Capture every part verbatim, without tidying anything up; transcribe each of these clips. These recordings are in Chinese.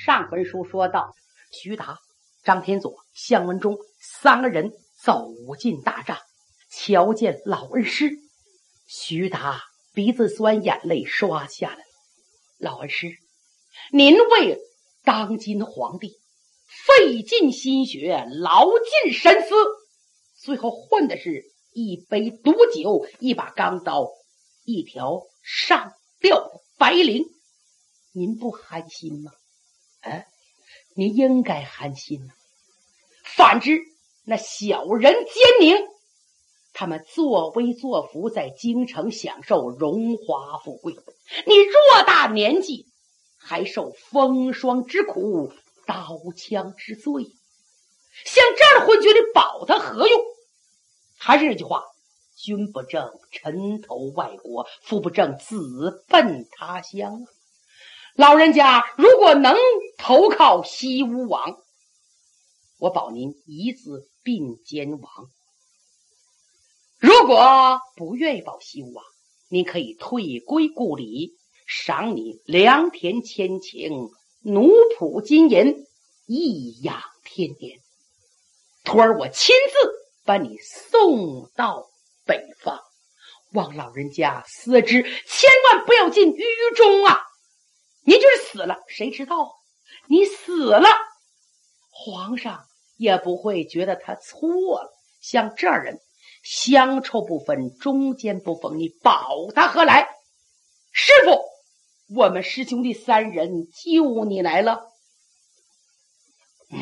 上文书说到，徐达、张天佐、向文忠三个人走进大帐，瞧见老恩师，徐达鼻子酸，眼泪刷下来。老恩师，您为当今皇帝费尽心血，劳尽神思，最后换的是一杯毒酒，一把钢刀，一条上吊的白绫，您不寒心吗？哎，您应该寒心啊。反之，那小人奸佞，他们作威作福，在京城享受荣华富贵，你偌大年纪还受风霜之苦，刀枪之罪，像这样的昏君，你保他何用？还是这句话，君不正臣投外国，父不正子奔他乡。老人家如果能投靠西吴王，我保您一字并肩王；如果不愿意保西吴王，您可以退归故里，赏你良田千顷，奴仆金银，颐养天年。徒儿我亲自把你送到北方，望老人家思之，千万不要进狱中啊！你就是死了，谁知道？你死了，皇上也不会觉得他错了。像这人，香臭不分，中间不分，你保他何来？师傅，我们师兄弟三人救你来了。嗯，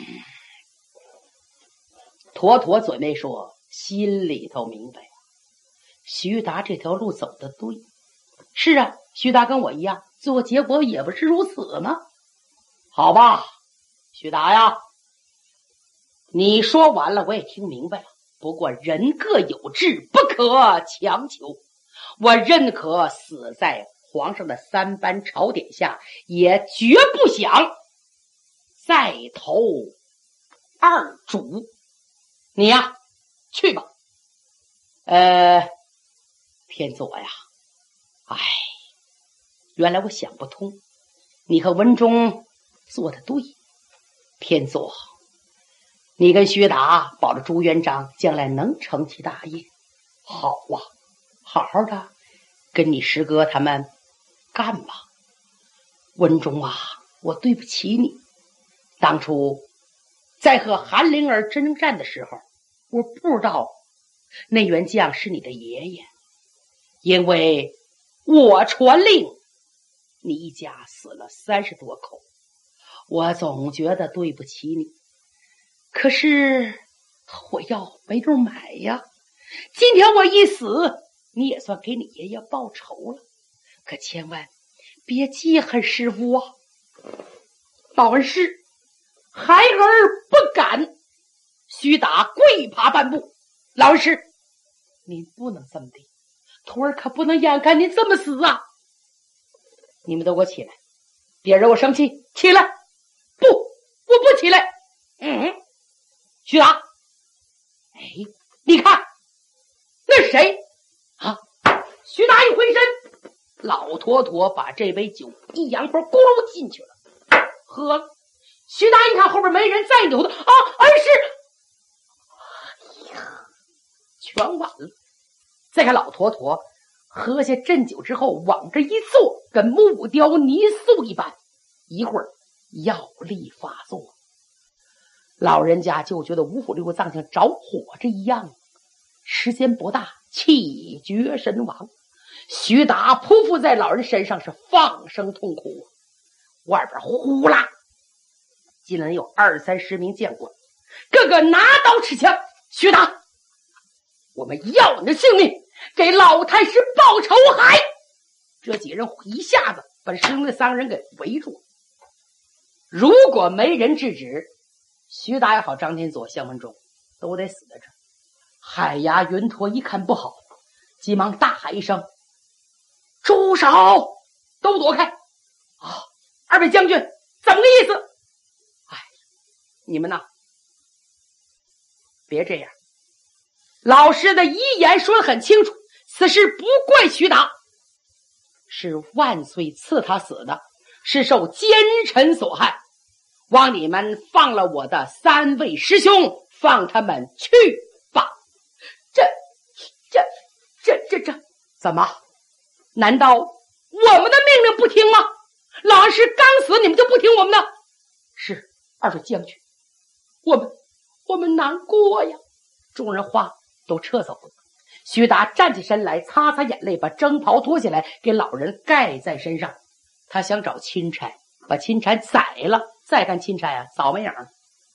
妥妥嘴没说，心里头明白，徐达这条路走得对。是啊，徐达跟我一样，最后结果也不是如此吗？好吧，徐达呀，你说完了，我也听明白了。不过人各有志，不可强求。我认可死在皇上的三班朝典下，也绝不想再投二主。你呀，去吧。呃，天佐呀，哎，原来我想不通，你和文忠做的对。天佐，你跟薛达保着朱元璋将来能成其大业。好啊，好好的跟你师哥他们干吧。文忠啊，我对不起你。当初在和韩灵儿征战的时候，我不知道那员将是你的爷爷，因为我传令你一家死了三十多口，我总觉得对不起你。可是我药没地儿买呀，今天我一死，你也算给你爷爷报仇了。可千万别记恨师傅啊。老恩师，孩儿不敢。徐达跪爬半步。老恩师，您不能这么的，徒儿可不能眼看您这么死啊。你们都给我起来，别惹我生气，起来。不，我不起来。嗯，徐达，哎，你看那是谁啊？徐达一回身，老坨坨把这杯酒一扬锅，咕噜进去了，喝了。徐达一看后边没人，再扭头啊，恩师，哎呀，全完了。再看老坨坨喝下鸩酒之后，往这一坐，跟木雕泥塑一般，一会儿药力发作，老人家就觉得五腑六脏像着火这一样，时间不大，气绝身亡。徐达匍匐在老人身上，是放声痛哭。外边呼啦进来有二三十名将官，个个拿刀持枪。徐达，我们要你的性命，给老太师报仇海！这几人一下子把师兄的三个人给围住。如果没人制止，徐达也好，张天佐、向文忠都得死在这儿。海牙云陀一看不好，急忙大喊一声：“住手！都躲开！”啊，二位将军怎么个意思？哎，你们呐，别这样。老师的遗言说得很清楚，此事不怪徐达，是万岁赐他死的。 是受奸臣所害，望你们放了我的三位师兄，放他们去吧。这这这这这怎么？难道我们的命令不听吗？老恩师刚死，你们就不听我们的？是，二位将军，我们我们难过呀。众人话都撤走了。徐达站起身来，擦擦眼泪，把征袍脱下来给老人盖在身上。他想找钦差，把钦差宰了，再看钦差啊，早没影了。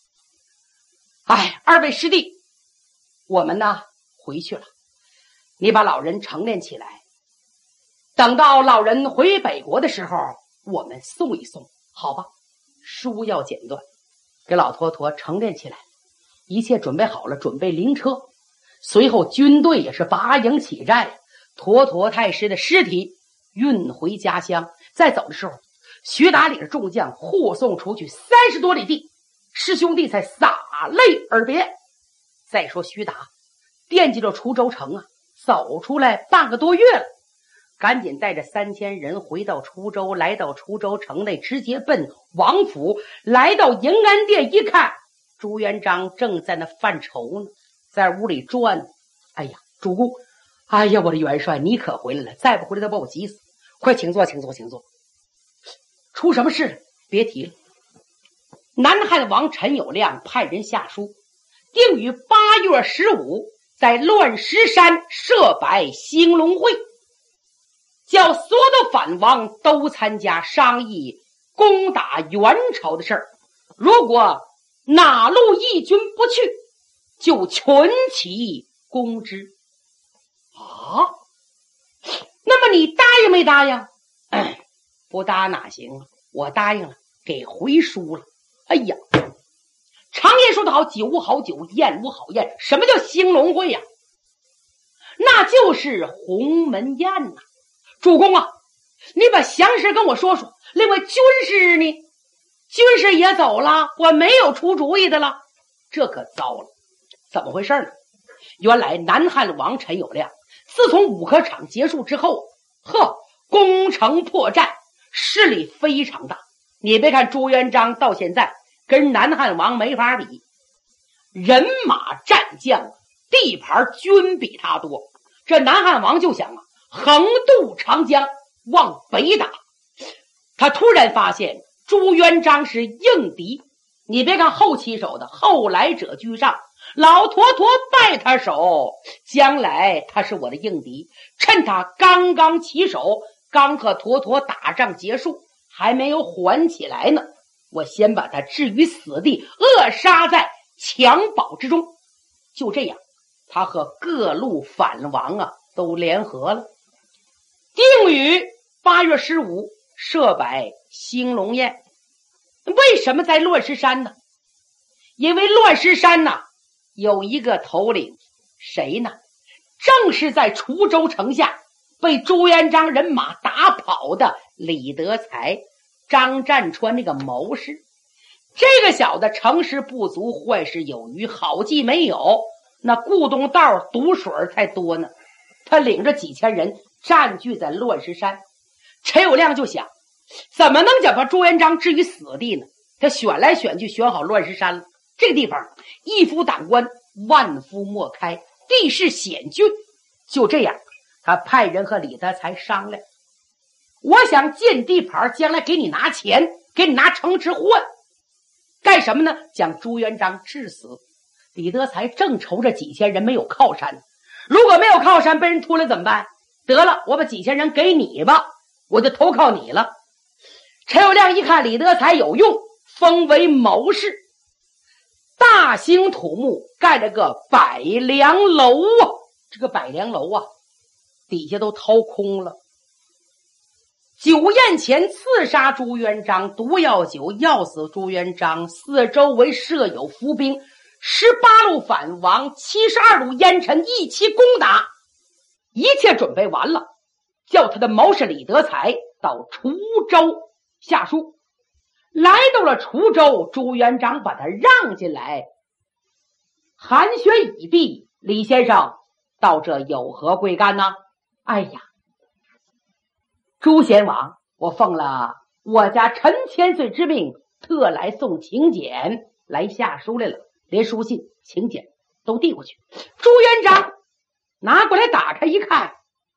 哎，二位师弟，我们呢回去了，你把老人成殓起来，等到老人回北国的时候，我们送一送，好吧？书要剪断，给老坨坨成殓起来，一切准备好了，准备灵车。随后军队也是拔营起寨，坨坨太师的尸体运回家乡。再走的时候，徐达领着众将护送出去三十多里地，师兄弟才洒泪而别。再说徐达惦记着滁州城啊，走出来半个多月了，赶紧带着三千人回到滁州，来到滁州城内，直接奔王府。来到迎安殿一看，朱元璋正在那犯愁呢，在屋里转。哎呀，主公，哎呀，我的元帅，你可回来了，再不回来他把我急死。快请坐，请坐，请坐。出什么事了？别提了。南汉王陈友谅派人下书，定于八月十五在乱石山设摆兴隆会，叫所有反王都参加商议攻打元朝的事儿。如果哪路义军不去，就群起攻之。啊，那么你答应没答应？嗯，不答哪行啊？我答应了，给回书了。哎呀，常言说得好，酒无好酒，宴无好宴。什么叫兴隆会呀？那就是鸿门宴呐、啊。主公啊，你把详事跟我说说。另外军师呢？军师也走了，我没有出主意的了。这可糟了，怎么回事呢？原来南汉王陈友谅自从五科场结束之后，呵，攻城破寨，势力非常大。你别看朱元璋到现在跟南汉王没法比，人马战将地盘均比他多。这南汉王就想啊，横渡长江往北打。他突然发现朱元璋是硬敌，你别看后起手的，后来者居上，老坨坨拜他手，将来他是我的硬敌。趁他刚刚起手，刚和坨坨打仗结束，还没有缓起来呢，我先把他置于死地，扼杀在襁褓之中。就这样，他和各路反王啊都联合了，定于八月十五设摆兴隆宴。为什么在乱石山呢？因为乱石山呢有一个头领，谁呢？正是在滁州城下被朱元璋人马打跑的李德才、张占川那个谋士。这个小子成事不足，坏事有余，好计没有，那顾东道毒水才多呢。他领着几千人占据在乱石山，陈友谅就想，怎么能讲把朱元璋置于死地呢？他选来选去，选好乱石山了。这个地方一夫挡关，万夫莫开，地势险峻。就这样，他派人和李德才商量，我想建地盘，将来给你拿钱，给你拿城池换，干什么呢？将朱元璋治死。李德才正愁着几千人没有靠山，如果没有靠山，被人突了怎么办？得了，我把几千人给你吧，我就投靠你了。陈友谅一看李德才有用，封为谋士，大兴土木，盖了个百梁楼啊。这个百梁楼啊，底下都掏空了。酒宴前刺杀朱元璋，毒药酒药死朱元璋，四周围设有伏兵，十八路反王，七十二路烟尘一起攻打。一切准备完了，叫他的谋士李德才到滁州下书。来到了滁州，朱元璋把他让进来，寒暄已毕，李先生到这有何贵干呢？哎呀，朱贤王，我奉了我家陈千岁之命，特来送请柬来下书来了，连书信请柬都递过去。朱元璋拿过来打开一看，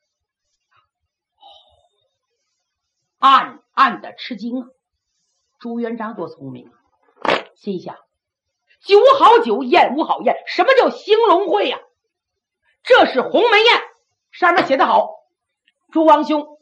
暗暗的吃惊啊！朱元璋多聪明啊，心想酒好酒，宴无好宴，什么叫兴隆会呀、啊？这是鸿门宴，上面写得好，朱王兄，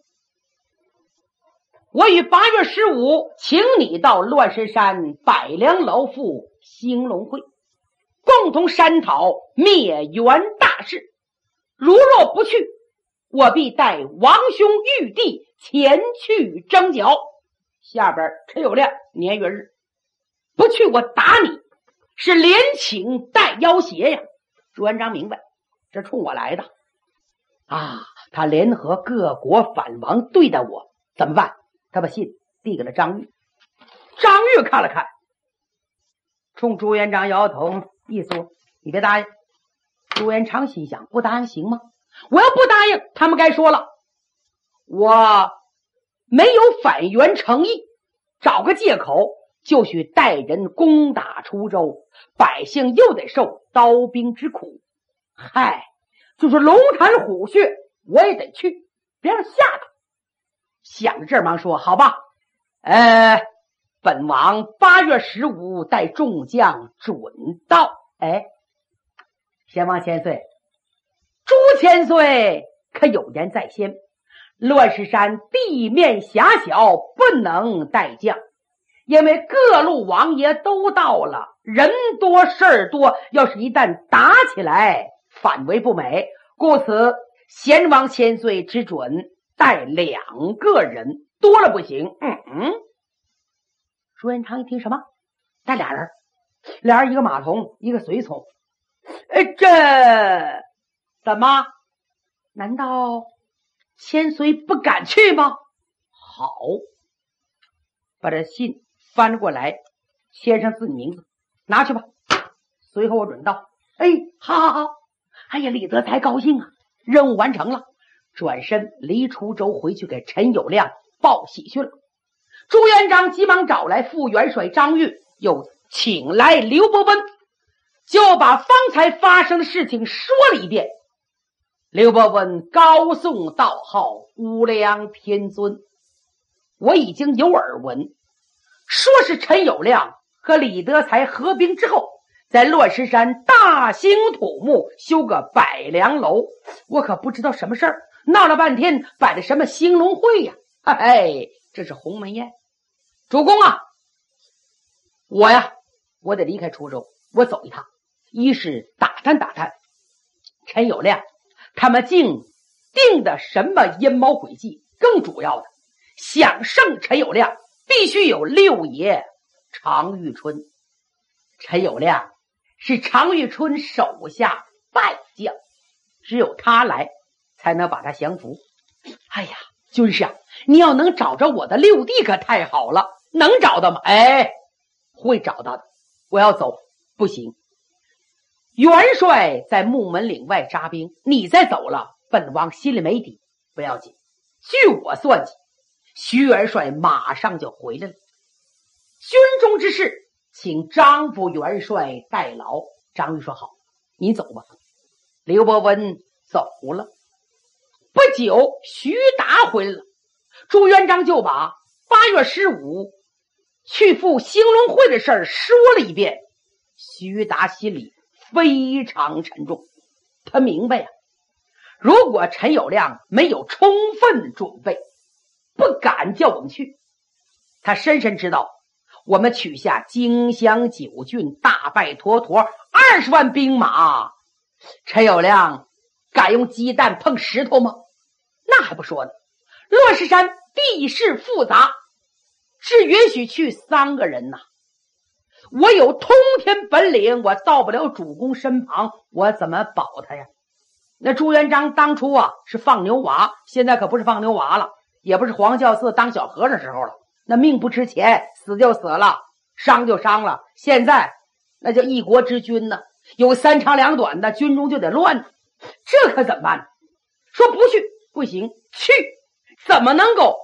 我于八月十五请你到乱石山百梁楼赴兴隆会，共同商讨灭元大事。如若不去，我必带王兄玉帝前去征剿。下边陈友谅年月日，不去我打你，是连请带要挟呀！朱元璋明白，这冲我来的啊！他联合各国反王对待我，怎么办？他把信递给了张玉。张玉看了看，冲朱元璋摇摇头，意思说你别答应。朱元璋心想，不答应行吗？我要不答应，他们该说了我没有反元诚意，找个借口就许带人攻打滁州，百姓又得受刀兵之苦。嗨，就是龙潭虎穴我也得去，别让吓他。想着这儿忙说，好吧，呃，本王八月十五带众将准到。哎，先王千岁，朱千岁可有言在先，乱石山地面狭小，不能带将，因为各路王爷都到了，人多事儿多，要是一旦打起来，反为不美，故此先王千岁只准带两个人，多了不行。嗯嗯。朱元璋一听，什么带俩人？俩人一个马童，一个随从。哎，这怎么？难道千岁不敢去吗？好，把这信翻过来，签上自己名字，拿去吧。随后我准到。哎，好好好！哎呀，李德才高兴啊，任务完成了。转身离滁州回去给陈友谅报喜去了。朱元璋急忙找来副元帅张玉，又请来刘伯温，就把方才发生的事情说了一遍。刘伯温高颂道号无量天尊，我已经有耳闻，说是陈友谅和李德才合兵之后，在乱石山大兴土木，修个百梁楼。我可不知道什么事儿，闹了半天摆的什么兴隆会呀、啊？哎，这是鸿门宴。主公啊，我呀，我得离开滁州，我走一趟。一是打探打探陈友谅他们竟定的什么阴谋诡计，更主要的，想胜陈友谅，必须有六爷常遇春。陈友谅是常遇春手下败将，只有他来才能把他降服。哎呀，军师啊，你要能找着我的六弟可太好了。能找到吗？哎，会找到的。我要走，不行。元帅在木门岭外扎兵，你再走了，本王心里没底。不要紧，据我算计，徐元帅马上就回来了。军中之事，请张副元帅代劳。张玉说好，你走吧。刘伯温走了。不久，徐达回来了，朱元璋就把八月十五去赴兴隆会的事儿说了一遍。徐达心里非常沉重，他明白呀、啊，如果陈友谅没有充分准备，不敢叫我们去。他深深知道，我们取下荆襄九郡，大败妥妥二十万兵马，陈友谅敢用鸡蛋碰石头吗？那还不说呢，乱石山地势复杂，只允许去三个人呐、啊。我有通天本领，我到不了主公身旁，我怎么保他呀？那朱元璋当初啊是放牛娃，现在可不是放牛娃了，也不是黄教寺当小和尚时候了。那命不值钱，死就死了，伤就伤了。现在那叫一国之君呢，有三长两短的，军中就得乱，这可怎么办呢？说不去不行，去怎么能够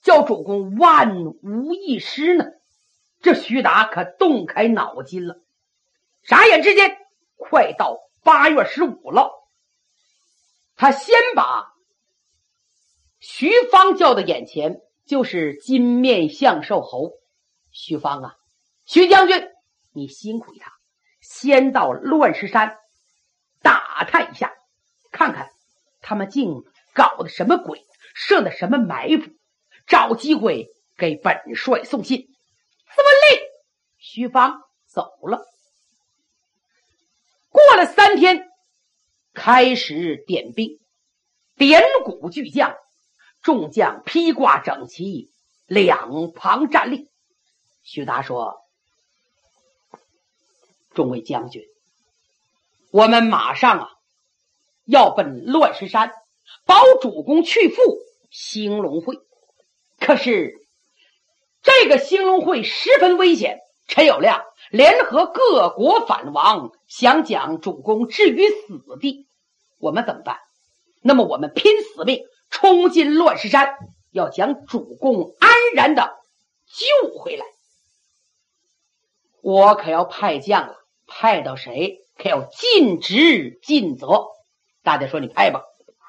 叫主公万无一失呢？这徐达可动开脑筋了。眨眼之间，快到八月十五了。他先把徐芳叫到眼前，就是金面相寿侯。徐芳啊，徐将军，你辛苦一趟，先到乱石山打探一下，看看他们竟搞的什么鬼，设的什么埋伏，找机会给本帅送信。司文令，徐芳走了。过了三天，开始点兵，点鼓巨将，众将披挂整齐，两旁站立。徐达说：众位将军，我们马上啊要奔乱石山，保主公去赴兴隆会。可是这个兴隆会十分危险，陈友谅联合各国反王，想将主公置于死地，我们怎么办？那么我们拼死命冲进乱石山，要将主公安然的救回来。我可要派将了，派到谁可要尽职尽责。大家说你派吧。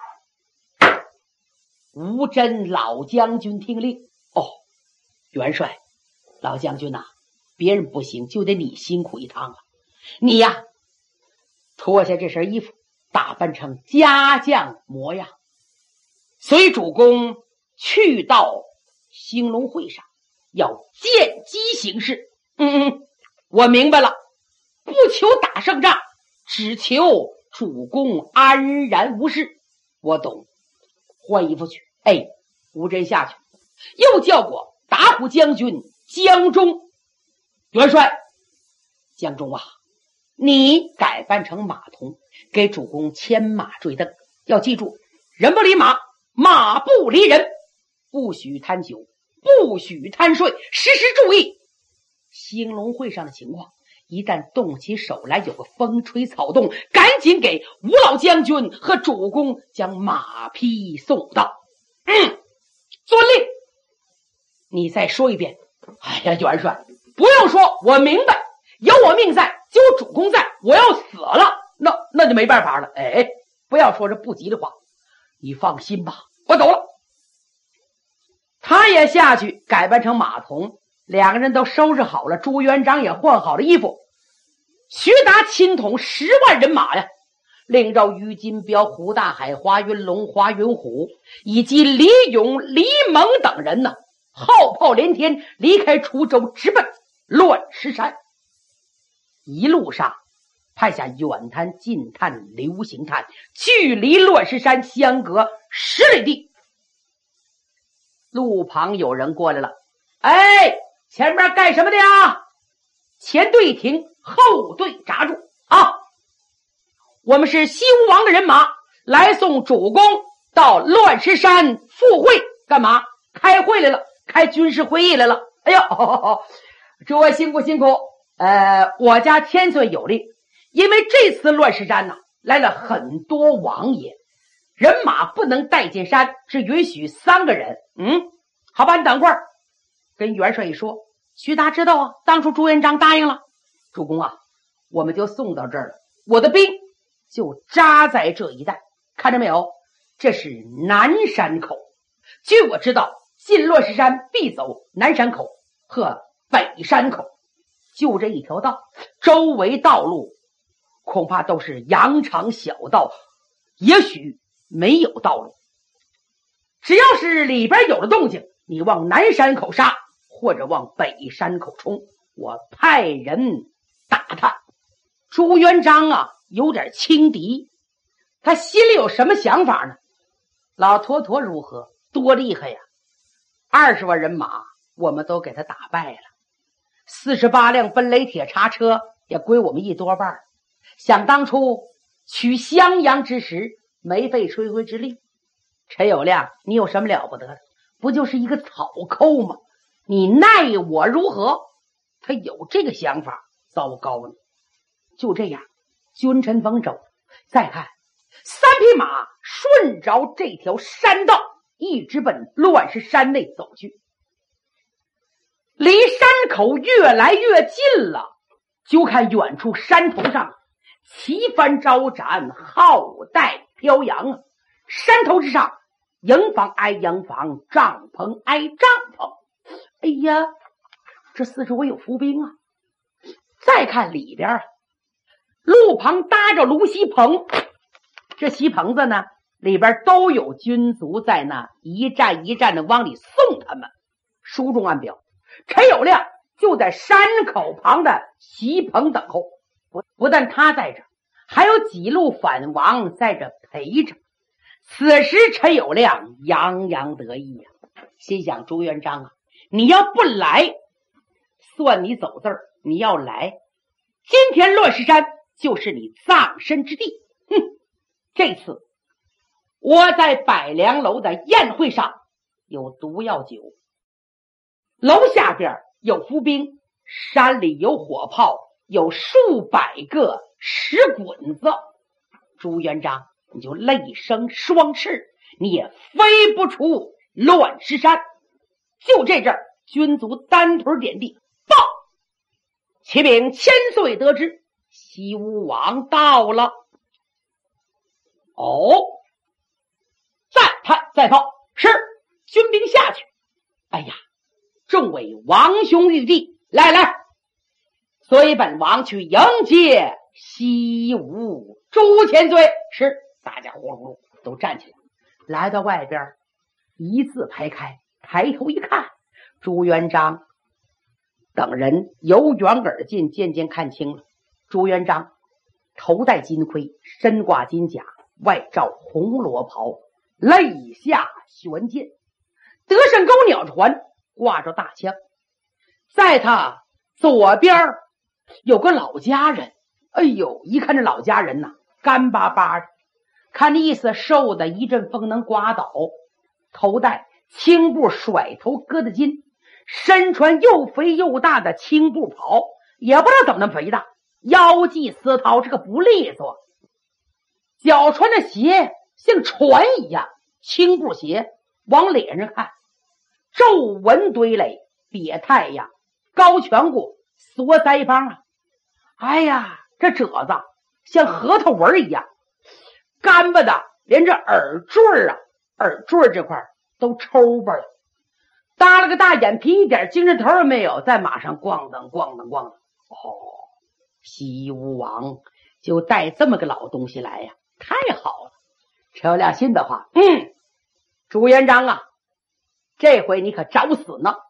吴真老将军听令。哦，元帅，老将军呐、啊，别人不行，就得你辛苦一趟啊。你呀，脱下这身衣服，打扮成家将模样，随主公去到兴隆会上，要见机行事。嗯嗯，我明白了，不求打胜仗，只求主公安然无事。我懂。换衣服去。哎，吴真下去，又叫过打虎将军江忠。元帅，江忠啊，你改扮成马童，给主公牵马坠镫。要记住，人不离马，马不离人，不许贪酒，不许贪睡，时时注意兴隆会上的情况。一旦动起手来，有个风吹草动，赶紧给吴老将军和主公将马匹送到。嗯，遵令。你再说一遍。哎呀，元帅，不用说，我明白，有我命在，就有主公在，我要死了，那那就没办法了。哎，不要说这不吉利话，你放心吧，我走了。他也下去改扮成马童，两个人都收拾好了，朱元璋也换好了衣服。徐达亲统十万人马呀，另召于金彪、胡大海、华云龙、华云虎以及李勇、李猛等人呢，号炮连天，离开滁州，直奔乱石山。一路上派下远探、近探、流行探，距离乱石山相隔十里地。路旁有人过来了。哎，前面干什么的呀？前队停，后队扎住啊！我们是西吴王的人马，来送主公到乱石山赴会。干嘛？开会来了，开军事会议来了。哎呦，哦哦哦、诸位辛苦辛苦。呃，我家千岁有令，因为这次乱石山呢、啊、来了很多王爷，人马不能带进山，只允许三个人。嗯，好吧，你等会儿。跟元帅一说，徐达知道啊，当初朱元璋答应了。主公啊，我们就送到这儿了，我的兵就扎在这一带，看着没有？这是南山口。据我知道，进乱石山必走南山口和北山口，就这一条道，周围道路恐怕都是羊肠小道，也许没有道路。只要是里边有了动静，你往南山口杀，或者往北山口冲，我派人打探。朱元璋啊，有点轻敌，他心里有什么想法呢？老坨坨如何？多厉害呀！二十万人马，我们都给他打败了。四十八辆奔雷铁叉车也归我们一多半。想当初取襄阳之时，没费吹灰之力。陈友谅，你有什么了不得的？不就是一个草寇吗？你奈我如何？他有这个想法，糟糕了。就这样，君臣逢手。再看三匹马顺着这条山道一直奔乱石山内走去。离山口越来越近了，就看远处山头上旗帆招展，号带飘扬啊！山头之上，营房挨营房，帐篷挨帐篷。哎呀，这四周围有伏兵啊！再看里边啊，路旁搭着芦席棚，这席棚子呢，里边都有军卒在那一站一站的往里送他们。书中暗表，陈友谅就在山口旁的席棚等候，不不但他在这，还有几路反王在这陪着。此时陈友谅洋洋得意呀、啊，心想朱元璋啊，你要不来，算你走字儿；你要来，今天乱石山就是你葬身之地。哼，这次我在百良楼的宴会上有毒药酒，楼下边有伏兵，山里有火炮，有数百个石滚子。朱元璋，你就泪生双翅，你也飞不出乱石山。就这阵儿，军卒单腿点地，报！启禀千岁得知，西吴王到了。哦，再探再报，是军兵下去。哎呀，众位王兄玉帝，来来，随本王去迎接西吴朱千岁。是，大家呼噜呼噜都站起来，来到外边，一字排开，抬头一看，朱元璋等人由远而近，渐渐看清了。朱元璋头戴金盔，身挂金甲，外罩红罗袍，肋下悬剑，得胜钩鸟环，挂着大枪。在他左边有个老家人，哎呦，一看这老家人呐、啊，干巴巴的，看那意思瘦的一阵风能刮倒，头戴青布甩头疙瘩巾，身穿又肥又大的青布袍，也不知道怎么那么肥大，腰系丝绦，这个不利索，脚穿的鞋像船一样，青布鞋，往脸上看皱纹堆垒，瘪太阳，高颧骨，缩腮帮啊！哎呀，这褶子像核桃纹一样，干巴的，连这耳坠啊，耳坠这块都抽巴了，搭了个大眼皮，一点精神头也没有，在马上咣当咣当咣当。哦，西吴王就带这么个老东西来呀，太好了！陈友谅心的话，嗯，朱元璋啊，这回你可找死呢！